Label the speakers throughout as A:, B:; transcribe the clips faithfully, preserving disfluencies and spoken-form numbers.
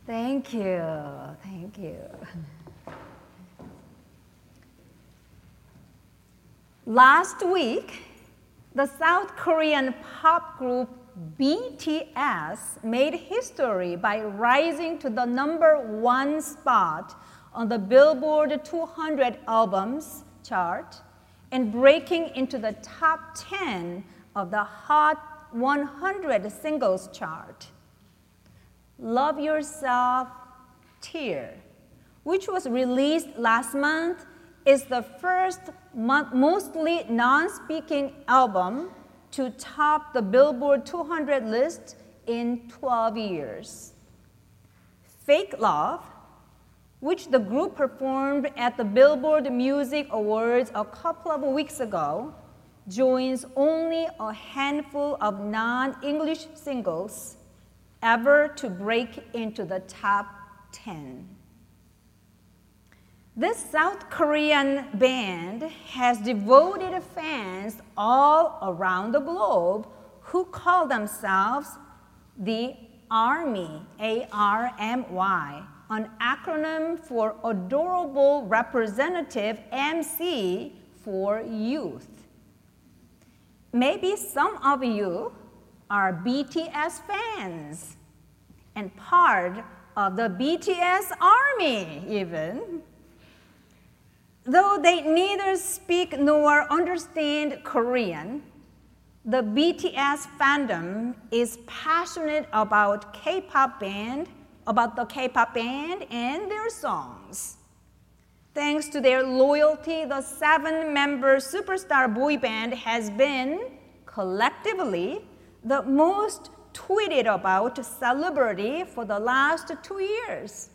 A: Thank you. Thank you. Last week, the South Korean pop group B T S made history by rising to the number one spot on the Billboard two hundred albums chart and breaking into the top ten of the Hot one hundred singles chart. Love Yourself, Tear, which was released last month, is the first mostly non-speaking album to top the Billboard two hundred list in twelve years. Fake Love, which the group performed at the Billboard Music Awards a couple of weeks ago, joins only a handful of non-English singles ever to break into the top ten. This South Korean band has devoted fans all around the globe who call themselves the ARMY, A R M Y, an acronym for Adorable Representative M C for Youth. Maybe some of you are B T S fans and part of the B T S army even. Though they neither speak nor understand Korean, the B T S fandom is passionate about K-pop band, about the K-pop band and their songs. Thanks to their loyalty, the seven-member superstar boy band has been, collectively, the most tweeted about celebrity for the last two years.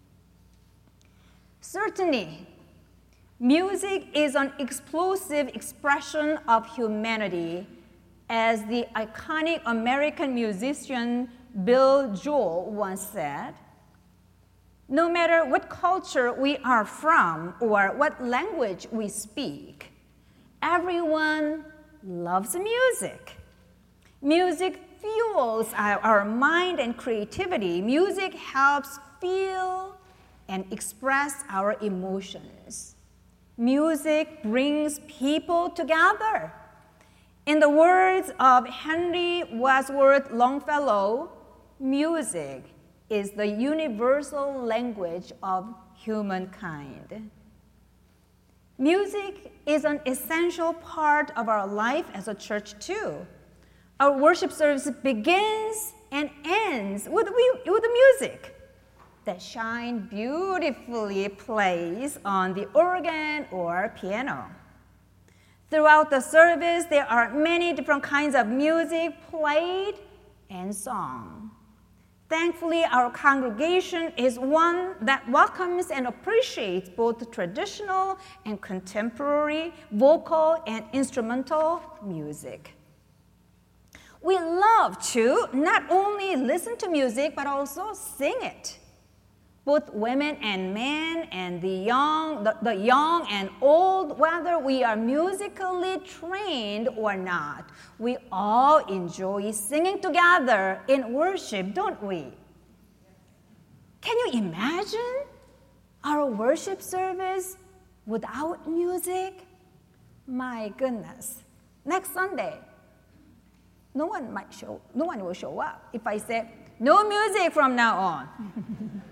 A: Certainly, music is an explosive expression of humanity, as the iconic American musician Bill Joel once said. No matter what culture we are from or what language we speak, everyone loves music. Music fuels our, our mind and creativity. Music helps feel and express our emotions. Music brings people together. In the words of Henry Wadsworth Longfellow, music is the universal language of humankind. Music is an essential part of our life as a church too. Our worship service begins and ends with, with music that shine beautifully plays on the organ or piano. Throughout the service, there are many different kinds of music played and sung. Thankfully, our congregation is one that welcomes and appreciates both traditional and contemporary vocal and instrumental music. We love to not only listen to music, but also sing it. Both women and men and the young, the, the young and old, whether we are musically trained or not, we all enjoy singing together in worship, don't we? Can you imagine our worship service without music? My goodness. Next Sunday, no one might show, no one will show up if I say, no music from now on.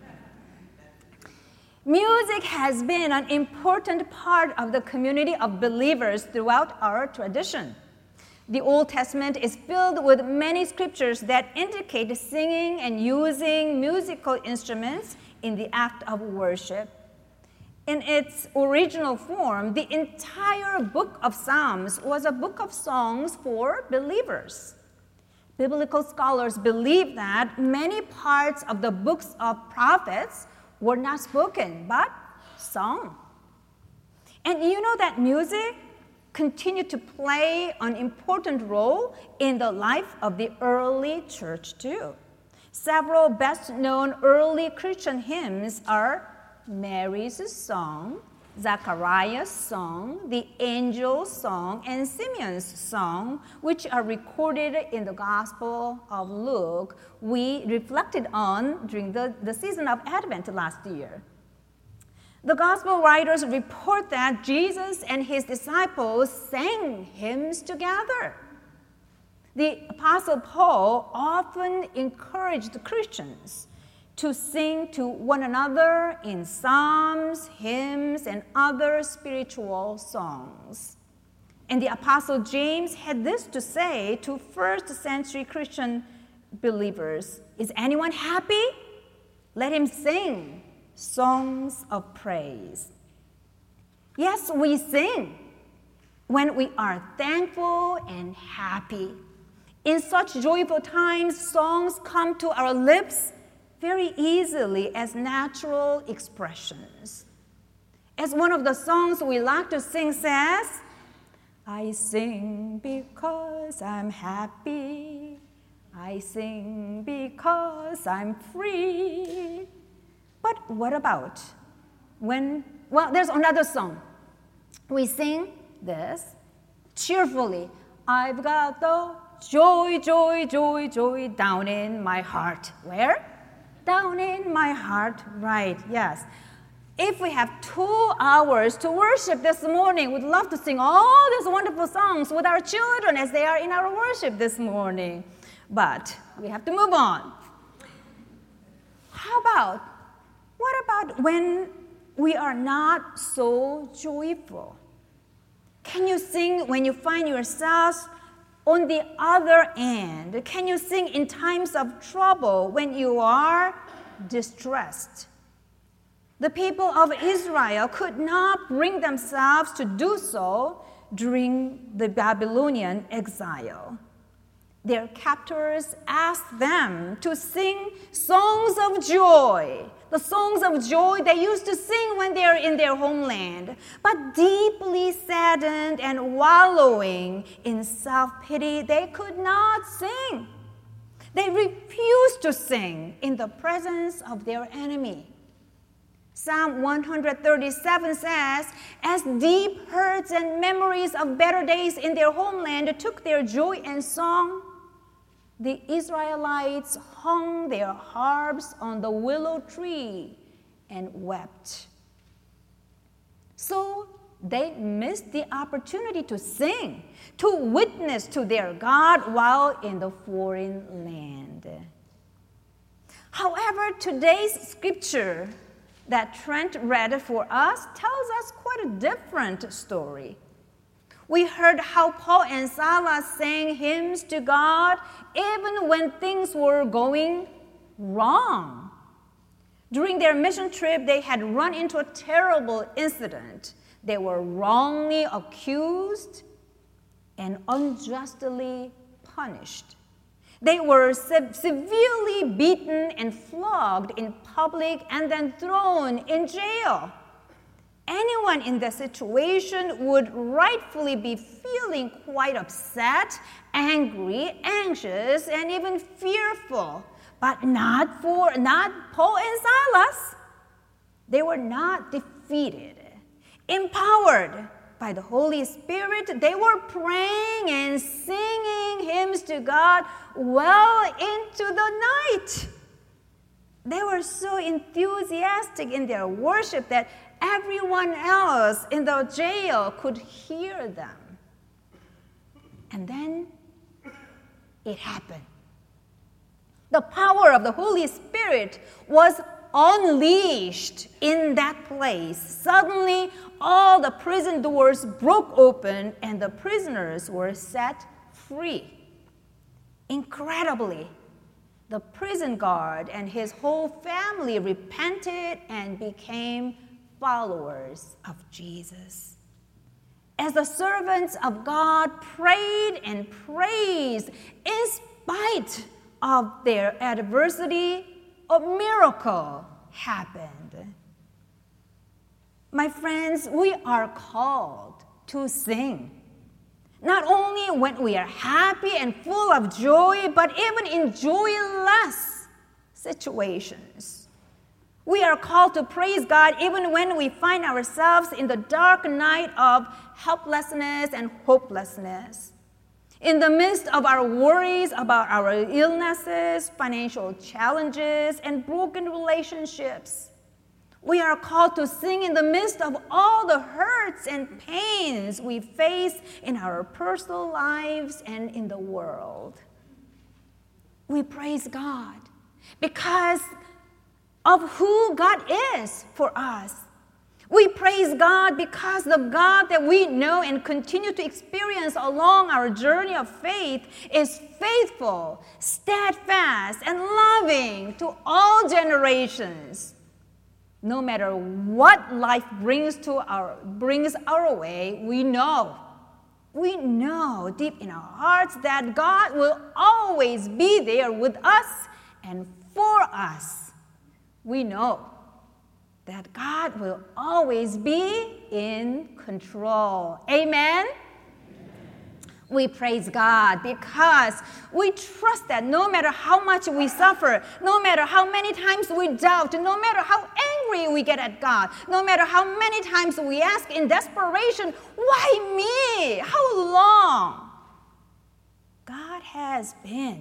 A: Music has been an important part of the community of believers throughout our tradition. The Old Testament is filled with many scriptures that indicate singing and using musical instruments in the act of worship. In its original form, the entire book of Psalms was a book of songs for believers. Biblical scholars believe that many parts of the books of prophets were not spoken, but sung. And you know that music continued to play an important role in the life of the early church too. Several best-known early Christian hymns are Mary's Song, Zachariah's song, the angel's song, and Simeon's song, which are recorded in the Gospel of Luke, we reflected on during the, the season of Advent last year. The Gospel writers report that Jesus and his disciples sang hymns together. The Apostle Paul often encouraged Christians to sing to one another in psalms, hymns, and other spiritual songs. And the Apostle James had this to say to first century Christian believers: "Is anyone happy? Let him sing songs of praise." Yes, we sing when we are thankful and happy. In such joyful times, songs come to our lips very easily as natural expressions. As one of the songs we like to sing says, "I sing because I'm happy. I sing because I'm free." But what about when, well, there's another song. We sing this cheerfully. "I've got the joy, joy, joy, joy down in my heart." Where? Down in my heart, right, yes. If we have two hours to worship this morning, we'd love to sing all these wonderful songs with our children as they are in our worship this morning. But we have to move on. How about, what about when we are not so joyful? Can you sing when you find yourself on the other end? Can you sing in times of trouble when you are distressed? The people of Israel could not bring themselves to do so during the Babylonian exile. Their captors asked them to sing songs of joy, the songs of joy they used to sing when they are in their homeland. But deeply saddened and wallowing in self-pity, they could not sing. They refused to sing in the presence of their enemy. Psalm one thirty-seven says, "As deep hurts and memories of better days in their homeland took their joy and song, the Israelites hung their harps on the willow tree and wept." So they missed the opportunity to sing, to witness to their God while in the foreign land. However, today's scripture that Trent read for us tells us quite a different story. We heard how Paul and Silas sang hymns to God even when things were going wrong. During their mission trip, they had run into a terrible incident. They were wrongly accused and unjustly punished. They were se- severely beaten and flogged in public and then thrown in jail. Anyone in that situation would rightfully be feeling quite upset, angry, anxious, and even fearful. But not for not Paul and Silas. They were not defeated. Empowered by the Holy Spirit, they were praying and singing hymns to God well into the night. They were so enthusiastic in their worship that everyone else in the jail could hear them. And then it happened. The power of the Holy Spirit was unleashed in that place. Suddenly, all the prison doors broke open and the prisoners were set free. Incredibly, the prison guard and his whole family repented and became followers of Jesus. As the servants of God prayed and praised, in spite of their adversity, a miracle happened. My friends, we are called to sing. Not only when we are happy and full of joy, but even in joyless situations. We are called to praise God even when we find ourselves in the dark night of helplessness and hopelessness. In the midst of our worries about our illnesses, financial challenges, and broken relationships, we are called to sing in the midst of all the hurts and pains we face in our personal lives and in the world. We praise God because of who God is for us. We praise God because the God that we know and continue to experience along our journey of faith is faithful, steadfast, and loving to all generations. No matter what life brings to our brings our way, we know, we know deep in our hearts that God will always be there with us and for us. We know that God will always be in control. Amen? We praise God because we trust that no matter how much we suffer, no matter how many times we doubt, no matter how angry we get at God, no matter how many times we ask in desperation, why me? How long? God has been.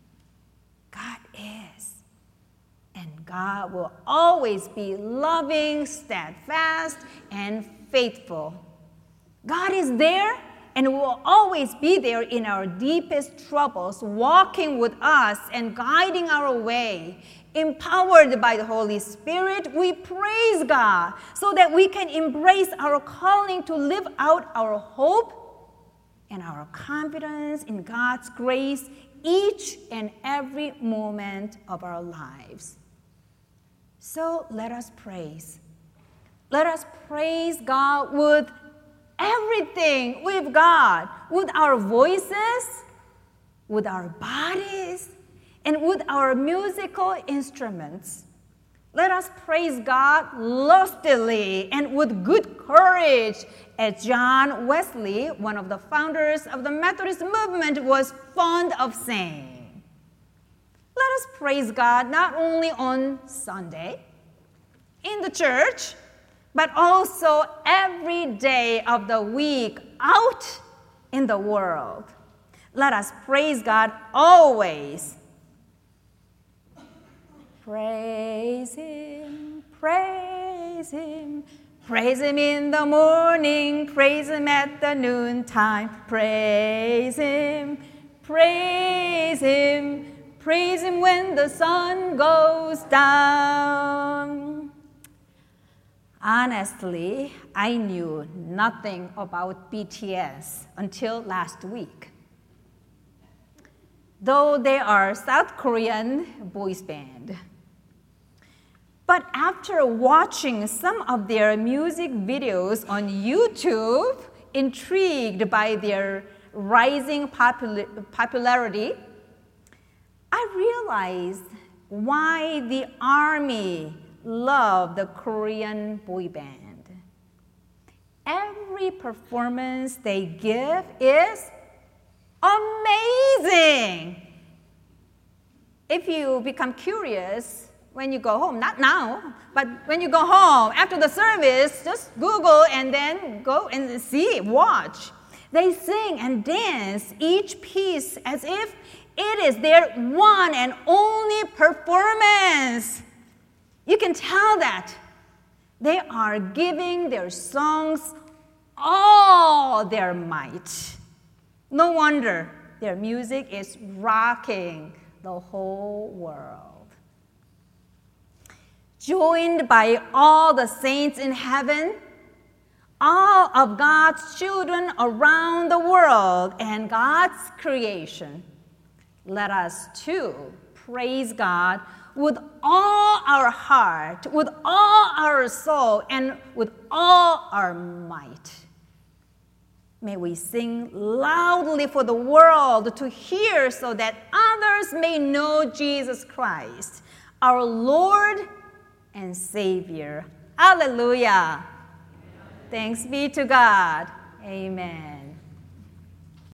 A: God is. And God will always be loving, steadfast, and faithful. God is there and will always be there in our deepest troubles, walking with us and guiding our way. Empowered by the Holy Spirit, we praise God so that we can embrace our calling to live out our hope and our confidence in God's grace each and every moment of our lives. So let us praise. Let us praise God with everything, with God, with our voices, with our bodies, and with our musical instruments. Let us praise God lustily and with good courage, as John Wesley, one of the founders of the Methodist movement, was fond of saying. Let us praise God not only on Sunday in the church, but also every day of the week out in the world. Let us praise God always. Praise Him, praise Him, praise Him in the morning, praise Him at the noontime, praise Him, praise Him, praise Him when the sun goes down. Honestly, I knew nothing about B T S until last week. Though they are a South Korean boys band. But after watching some of their music videos on YouTube, intrigued by their rising popul- popularity, I realized why the ARMY loved the Korean boy band. Every performance they give is amazing. If you become curious when you go home, not now, but when you go home after the service, just Google and then go and see, watch. They sing and dance each piece as if it is their one and only performance. You can tell that they are giving their songs all their might. No wonder their music is rocking the whole world. Joined by all the saints in heaven, all of God's children around the world, and God's creation, let us too praise God with all our heart, with all our soul, and with all our might. May we sing loudly for the world to hear so that others may know Jesus Christ, our Lord and Savior. Hallelujah. Thanks be to God. Amen.